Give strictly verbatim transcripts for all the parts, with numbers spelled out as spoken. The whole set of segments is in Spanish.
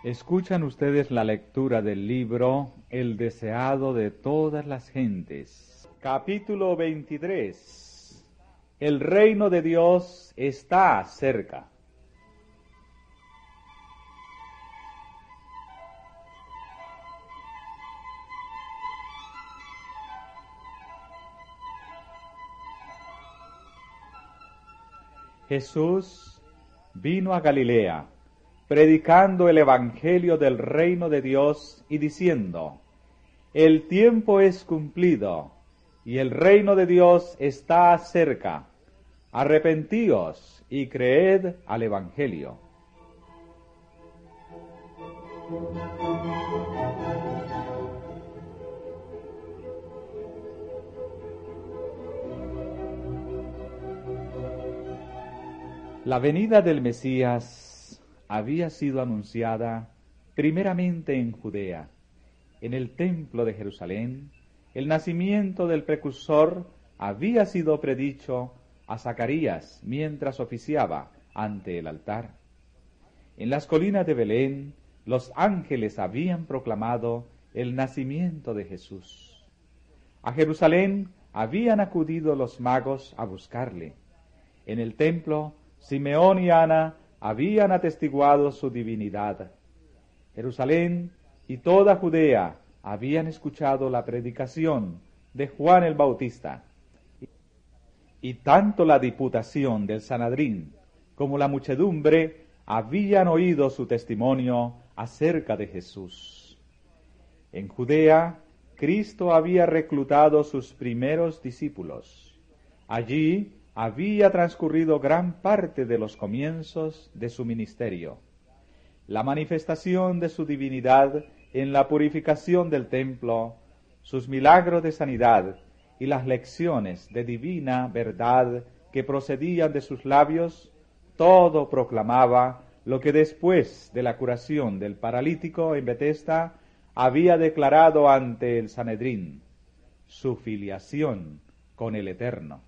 Escuchan ustedes la lectura del libro El deseado de todas las gentes. Capítulo veintitrés. El reino de Dios está cerca. Jesús vino a Galilea, predicando el evangelio del reino de Dios y diciendo: el tiempo es cumplido y el reino de Dios está cerca. Arrepentíos y creed al evangelio. La venida del Mesías había sido anunciada primeramente en Judea, en el templo de Jerusalén. El nacimiento del precursor había sido predicho a Zacarías mientras oficiaba ante el altar. En las colinas de Belén, los ángeles habían proclamado el nacimiento de Jesús. A Jerusalén habían acudido los magos a buscarle. En el templo, Simeón y Ana habían atestiguado su divinidad. Jerusalén y toda Judea habían escuchado la predicación de Juan el Bautista. Y tanto la diputación del Sanedrín como la muchedumbre habían oído su testimonio acerca de Jesús. En Judea, Cristo había reclutado sus primeros discípulos. Allí había transcurrido gran parte de los comienzos de su ministerio. La manifestación de su divinidad en la purificación del templo, sus milagros de sanidad y las lecciones de divina verdad que procedían de sus labios, todo proclamaba lo que después de la curación del paralítico en Betesda había declarado ante el Sanedrín: su filiación con el Eterno.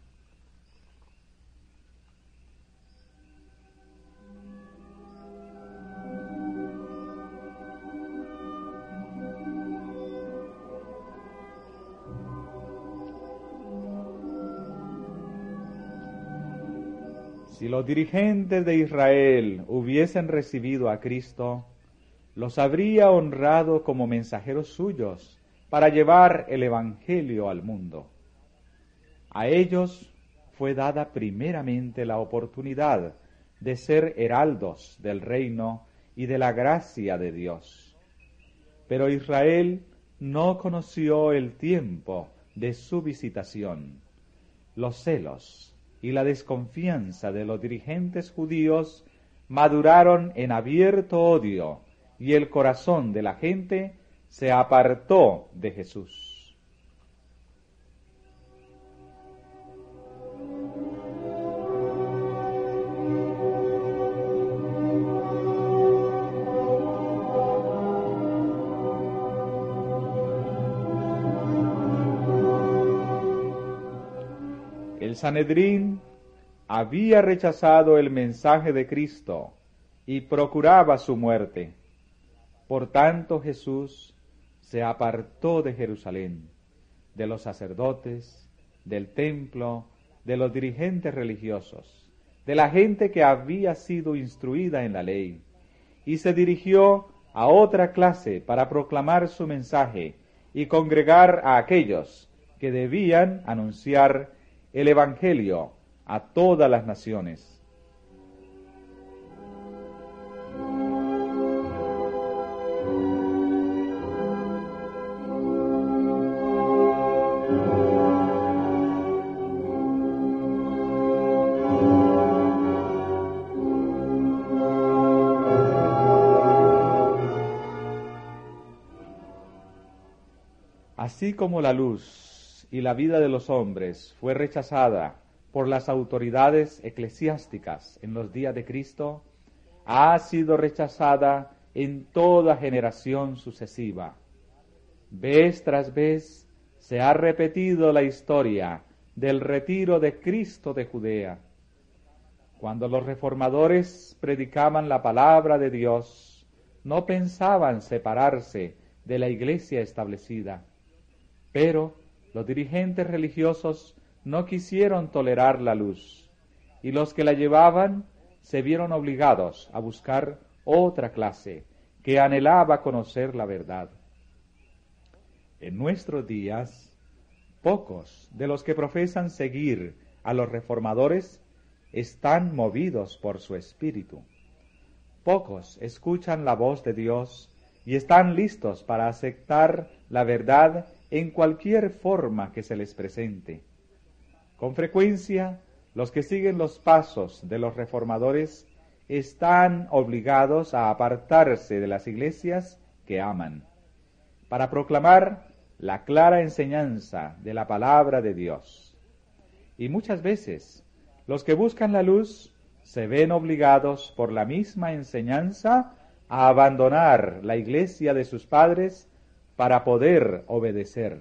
Si los dirigentes de Israel hubiesen recibido a Cristo, los habría honrado como mensajeros suyos para llevar el Evangelio al mundo. A ellos fue dada primeramente la oportunidad de ser heraldos del reino y de la gracia de Dios. Pero Israel no conoció el tiempo de su visitación. Los celos y la desconfianza de los dirigentes judíos maduraron en abierto odio, y el corazón de la gente se apartó de Jesús. El Sanedrín había rechazado el mensaje de Cristo y procuraba su muerte. Por tanto, Jesús se apartó de Jerusalén, de los sacerdotes, del templo, de los dirigentes religiosos, de la gente que había sido instruida en la ley, y se dirigió a otra clase para proclamar su mensaje y congregar a aquellos que debían anunciar el Evangelio a todas las naciones. Así como la luz y la vida de los hombres fue rechazada por las autoridades eclesiásticas en los días de Cristo, ha sido rechazada en toda generación sucesiva. Vez tras vez se ha repetido la historia del retiro de Cristo de Judea. Cuando los reformadores predicaban la palabra de Dios, no pensaban separarse de la iglesia establecida, pero los dirigentes religiosos no quisieron tolerar la luz, y los que la llevaban se vieron obligados a buscar otra clase que anhelaba conocer la verdad. En nuestros días, pocos de los que profesan seguir a los reformadores están movidos por su espíritu. Pocos escuchan la voz de Dios y están listos para aceptar la verdad en cualquier forma que se les presente. Con frecuencia, los que siguen los pasos de los reformadores están obligados a apartarse de las iglesias que aman, para proclamar la clara enseñanza de la palabra de Dios. Y muchas veces, los que buscan la luz se ven obligados por la misma enseñanza a abandonar la iglesia de sus padres para poder obedecer.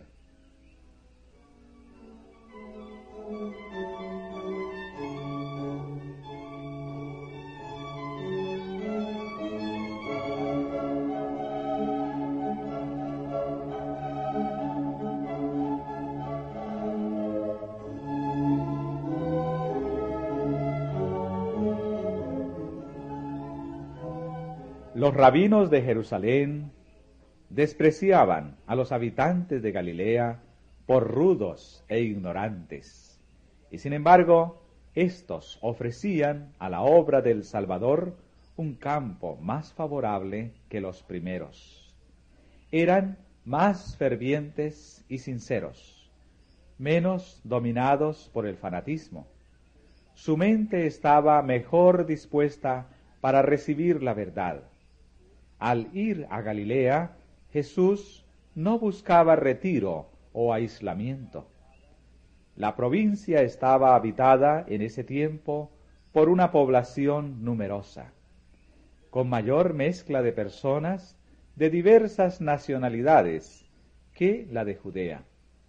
Los rabinos de Jerusalén despreciaban a los habitantes de Galilea por rudos e ignorantes, y sin embargo, éstos ofrecían a la obra del Salvador un campo más favorable que los primeros. Eran más fervientes y sinceros, menos dominados por el fanatismo. Su mente estaba mejor dispuesta para recibir la verdad. Al ir a Galilea, Jesús no buscaba retiro o aislamiento. La provincia estaba habitada en ese tiempo por una población numerosa, con mayor mezcla de personas de diversas nacionalidades que la de Judea.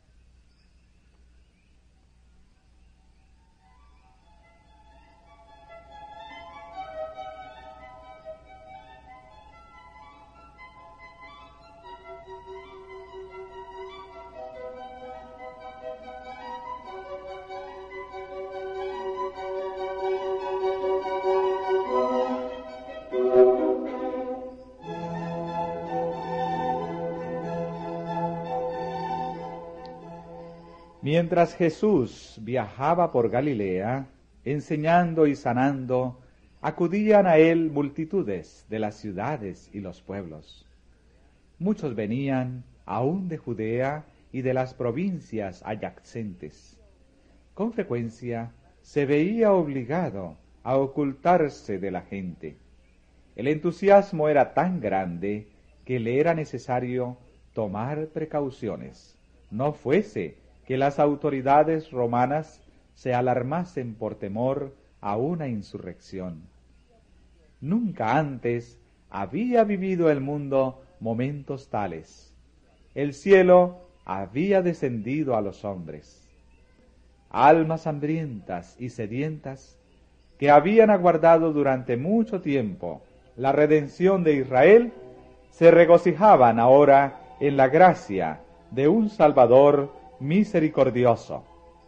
Mientras Jesús viajaba por Galilea, enseñando y sanando, acudían a él multitudes de las ciudades y los pueblos. Muchos venían aún de Judea y de las provincias adyacentes. Con frecuencia se veía obligado a ocultarse de la gente. El entusiasmo era tan grande que le era necesario tomar precauciones, no fuese que las autoridades romanas se alarmasen por temor a una insurrección. Nunca antes había vivido el mundo momentos tales. El cielo había descendido a los hombres. Almas hambrientas y sedientas que habían aguardado durante mucho tiempo la redención de Israel, se regocijaban ahora en la gracia de un Salvador misericordioso.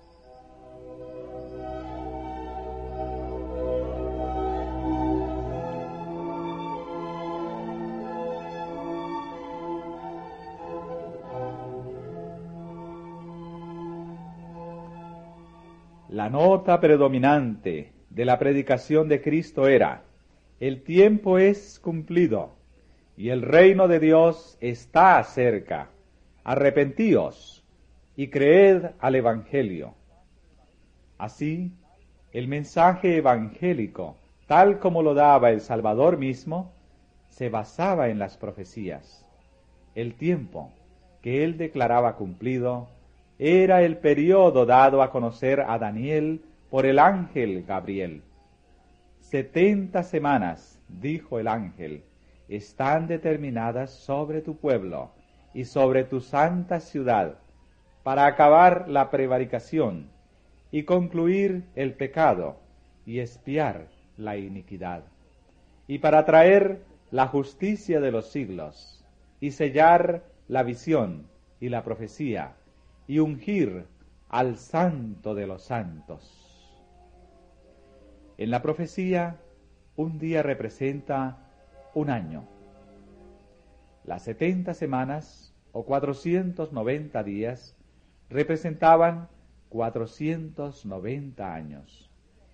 La nota predominante de la predicación de Cristo era: el tiempo es cumplido y el reino de Dios está cerca. Arrepentíos y creed al Evangelio. Así, el mensaje evangélico, tal como lo daba el Salvador mismo, se basaba en las profecías. El tiempo que él declaraba cumplido era el periodo dado a conocer a Daniel por el ángel Gabriel. Setenta semanas, dijo el ángel, están determinadas sobre tu pueblo y sobre tu santa ciudad, para acabar la prevaricación y concluir el pecado y expiar la iniquidad, y para traer la justicia de los siglos, y sellar la visión y la profecía, y ungir al Santo de los santos. En la profecía, un día representa un año. Las setenta semanas, o cuatrocientos noventa días, representaban cuatrocientos noventa años.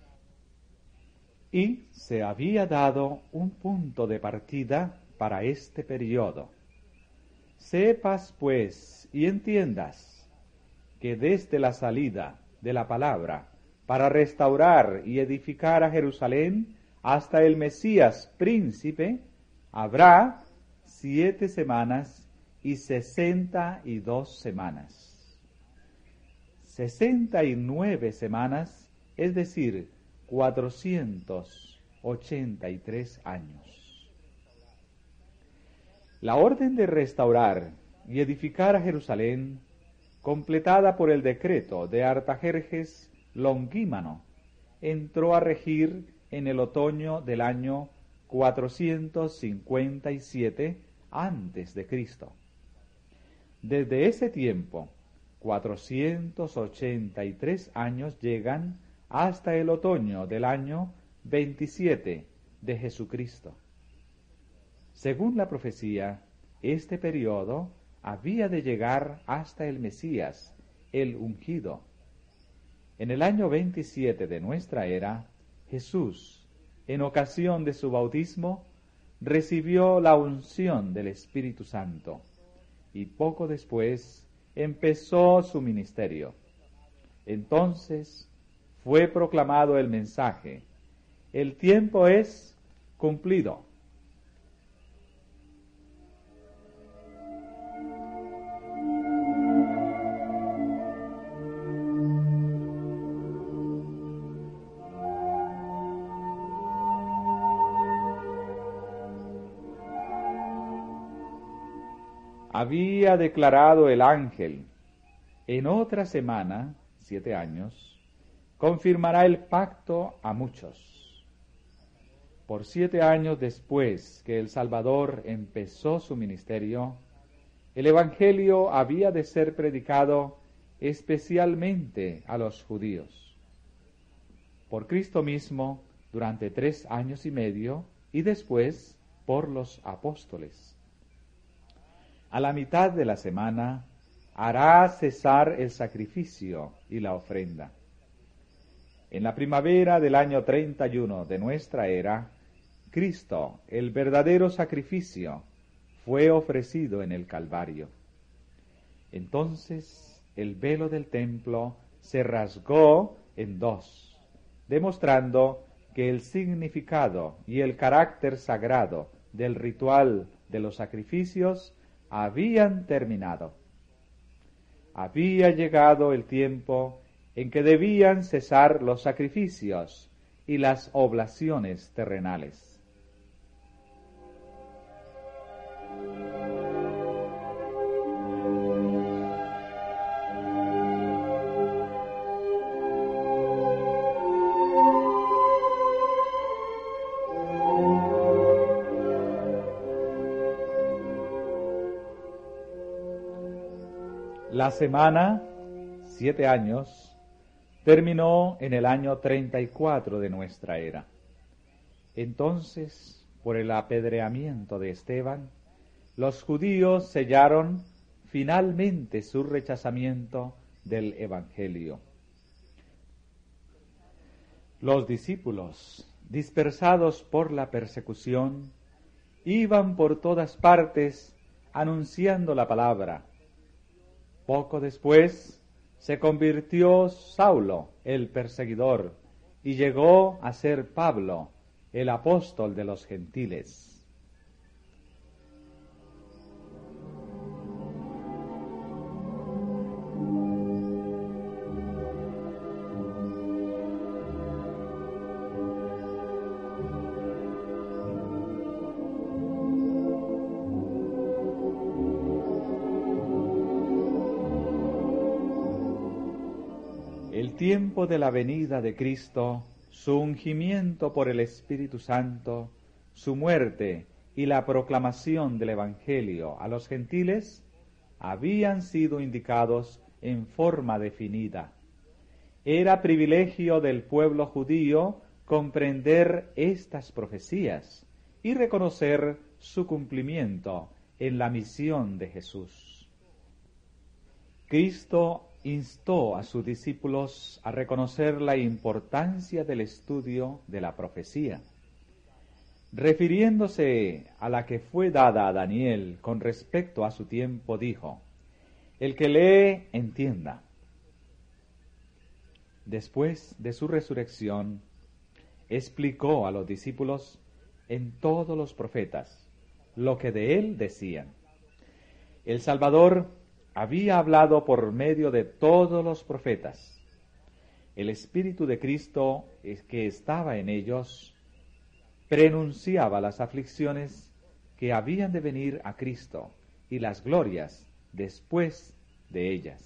Y se había dado un punto de partida para este periodo. Sepas, pues, y entiendas que desde la salida de la palabra para restaurar y edificar a Jerusalén hasta el Mesías príncipe, habrá siete semanas y sesenta y dos semanas. Sesenta y nueve semanas, es decir, cuatrocientos ochenta y tres años. La orden de restaurar y edificar a Jerusalén, completada por el decreto de Artajerjes Longímano, entró a regir en el otoño del año cuatrocientos cincuenta y siete antes de Cristo. Desde ese tiempo, cuatrocientos ochenta y tres años llegan hasta el otoño del año veintisiete de Jesucristo. Según la profecía, este periodo había de llegar hasta el Mesías, el ungido. En el año veintisiete de nuestra era, Jesús, en ocasión de su bautismo, recibió la unción del Espíritu Santo y poco después empezó su ministerio. Entonces fue proclamado el mensaje: el tiempo es cumplido. Había declarado el ángel: en otra semana, siete años, confirmará el pacto a muchos. Por siete años después que el Salvador empezó su ministerio, el Evangelio había de ser predicado especialmente a los judíos. Por Cristo mismo, durante tres años y medio, y después por los apóstoles. A la mitad de la semana hará cesar el sacrificio y la ofrenda. En la primavera del año treinta y uno de nuestra era, Cristo, el verdadero sacrificio, fue ofrecido en el Calvario. Entonces el velo del templo se rasgó en dos, demostrando que el significado y el carácter sagrado del ritual de los sacrificios habían terminado. Había llegado el tiempo en que debían cesar los sacrificios y las oblaciones terrenales. La semana, siete años, terminó en el año treinta y cuatro de nuestra era. Entonces, por el apedreamiento de Esteban, los judíos sellaron finalmente su rechazamiento del Evangelio. Los discípulos, dispersados por la persecución, iban por todas partes anunciando la palabra. Poco después se convirtió Saulo, el perseguidor, y llegó a ser Pablo, el apóstol de los gentiles. El tiempo de la venida de Cristo, su ungimiento por el Espíritu Santo, su muerte y la proclamación del Evangelio a los gentiles habían sido indicados en forma definida. Era privilegio del pueblo judío comprender estas profecías y reconocer su cumplimiento en la misión de Jesús. Cristo instó a sus discípulos a reconocer la importancia del estudio de la profecía. Refiriéndose a la que fue dada a Daniel con respecto a su tiempo, dijo: el que lee, entienda. Después de su resurrección, explicó a los discípulos en todos los profetas lo que de él decían. El Salvador había hablado por medio de todos los profetas. El Espíritu de Cristo, que estaba en ellos, prenunciaba las aflicciones que habían de venir a Cristo y las glorias después de ellas.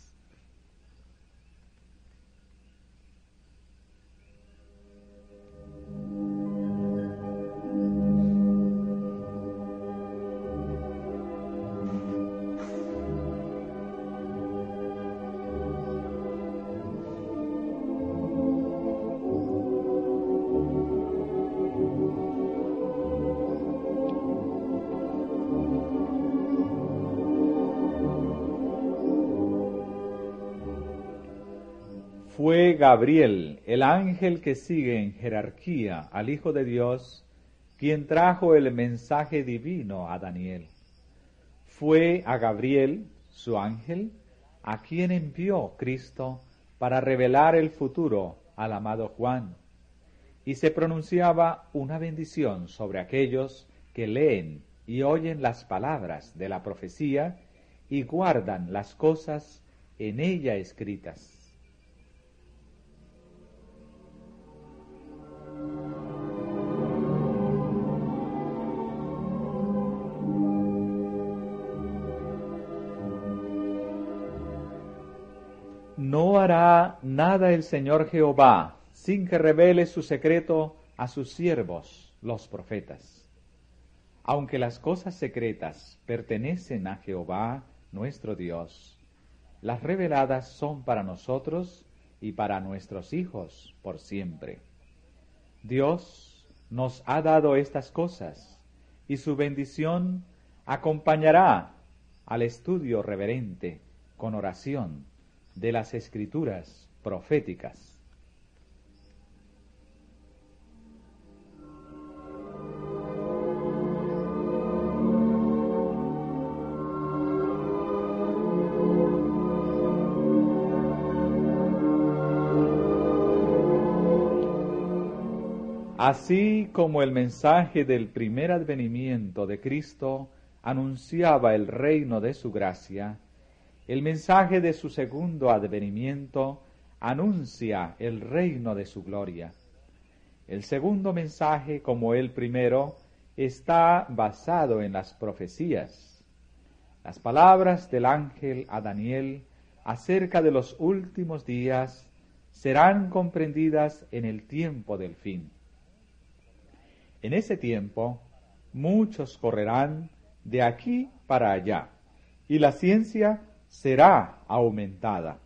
Fue Gabriel, el ángel que sigue en jerarquía al Hijo de Dios, quien trajo el mensaje divino a Daniel. Fue a Gabriel, su ángel, a quien envió Cristo para revelar el futuro al amado Juan, y se pronunciaba una bendición sobre aquellos que leen y oyen las palabras de la profecía y guardan las cosas en ella escritas. No hará nada el Señor Jehová sin que revele su secreto a sus siervos, los profetas. Aunque las cosas secretas pertenecen a Jehová, nuestro Dios, las reveladas son para nosotros y para nuestros hijos por siempre. Dios nos ha dado estas cosas, y su bendición acompañará al estudio reverente con oración de las Escrituras proféticas. Así como el mensaje del primer advenimiento de Cristo anunciaba el reino de su gracia, el mensaje de su segundo advenimiento anuncia el reino de su gloria. El segundo mensaje, como el primero, está basado en las profecías. Las palabras del ángel a Daniel acerca de los últimos días serán comprendidas en el tiempo del fin. En ese tiempo, muchos correrán de aquí para allá, y la ciencia será aumentada.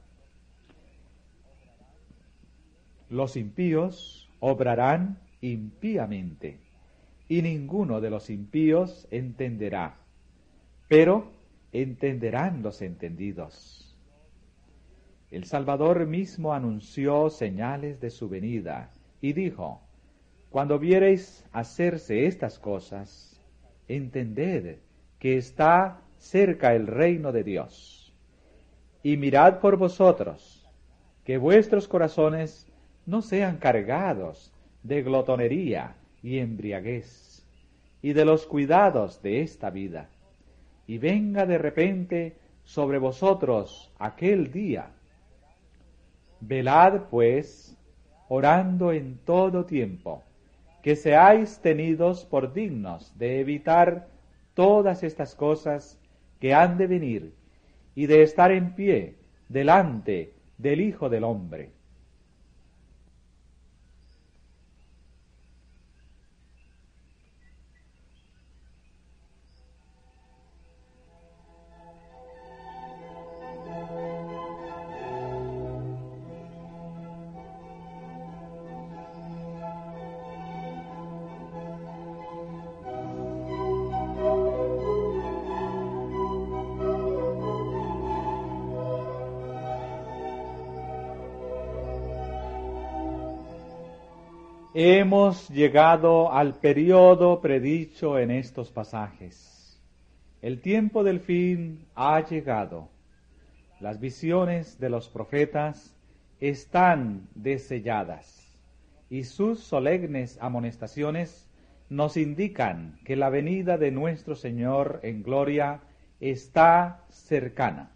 Los impíos obrarán impíamente, y ninguno de los impíos entenderá, pero entenderán los entendidos. El Salvador mismo anunció señales de su venida, y dijo: cuando viereis hacerse estas cosas, entended que está cerca el reino de Dios. Y mirad por vosotros, que vuestros corazones no sean cargados de glotonería y embriaguez, y de los cuidados de esta vida, y venga de repente sobre vosotros aquel día. Velad, pues, orando en todo tiempo, que seáis tenidos por dignos de evitar todas estas cosas que han de venir, y de estar en pie delante del Hijo del Hombre. Hemos llegado al periodo predicho en estos pasajes. El tiempo del fin ha llegado. Las visiones de los profetas están deselladas y sus solemnes amonestaciones nos indican que la venida de nuestro Señor en gloria está cercana.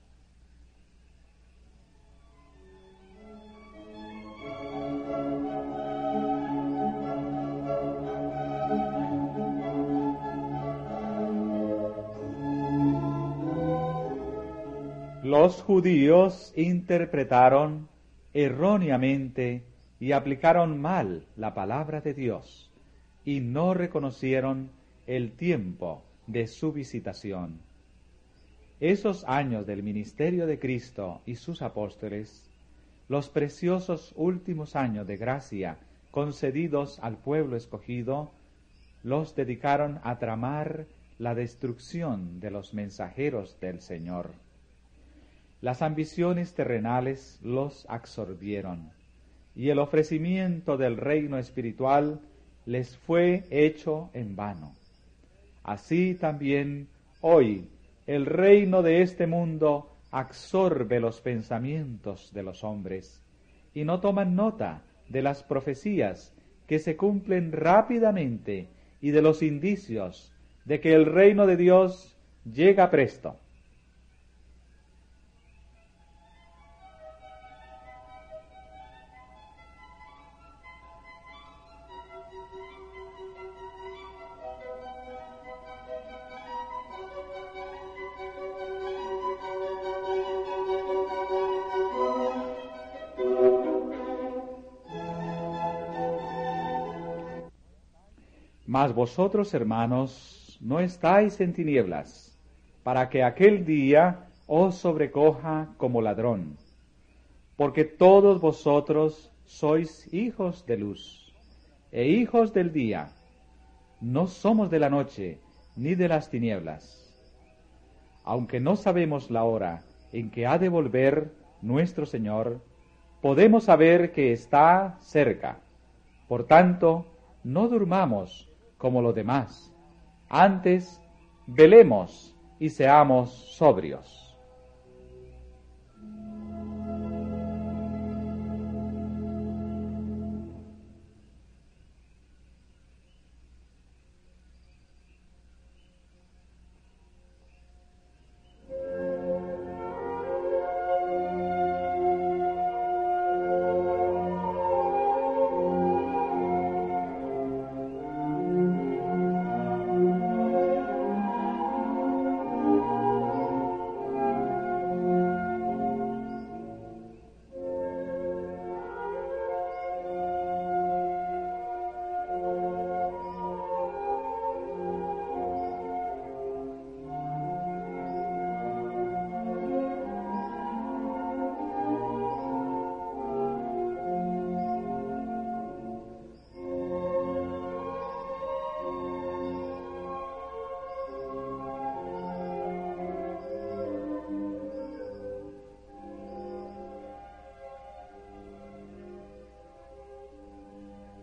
Los judíos interpretaron erróneamente y aplicaron mal la palabra de Dios y no reconocieron el tiempo de su visitación. Esos años del ministerio de Cristo y sus apóstoles, los preciosos últimos años de gracia concedidos al pueblo escogido, los dedicaron a tramar la destrucción de los mensajeros del Señor. Las ambiciones terrenales los absorbieron, y el ofrecimiento del reino espiritual les fue hecho en vano. Así también hoy el reino de este mundo absorbe los pensamientos de los hombres, y no toman nota de las profecías que se cumplen rápidamente y de los indicios de que el reino de Dios llega presto. Mas vosotros, hermanos, no estáis en tinieblas, para que aquel día os sobrecoja como ladrón, porque todos vosotros sois hijos de luz, e hijos del día. No somos de la noche, ni de las tinieblas. Aunque no sabemos la hora en que ha de volver nuestro Señor, podemos saber que está cerca. Por tanto, no durmamos como los demás. Antes, velemos y seamos sobrios.